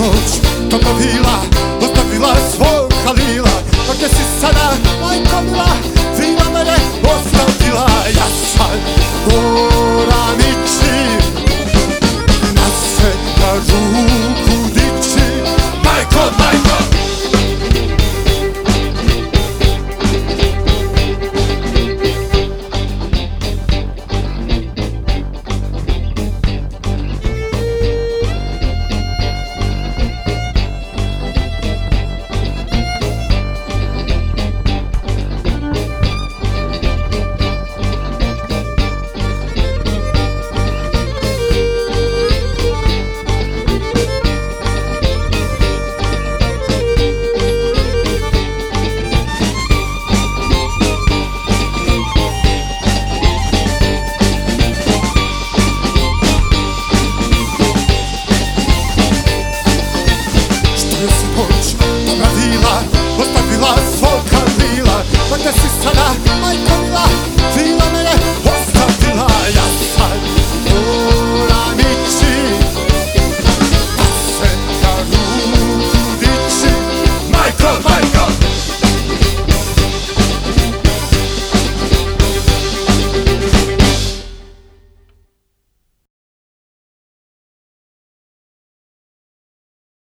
noć popravila, ostavila svog Halila. Pa gdje si sada, majko mila, fina mene ostavila. Ja sad moram ići, da se na ruku dići. Majko, majko! Ostavila svog Halila, pa gdje si sada?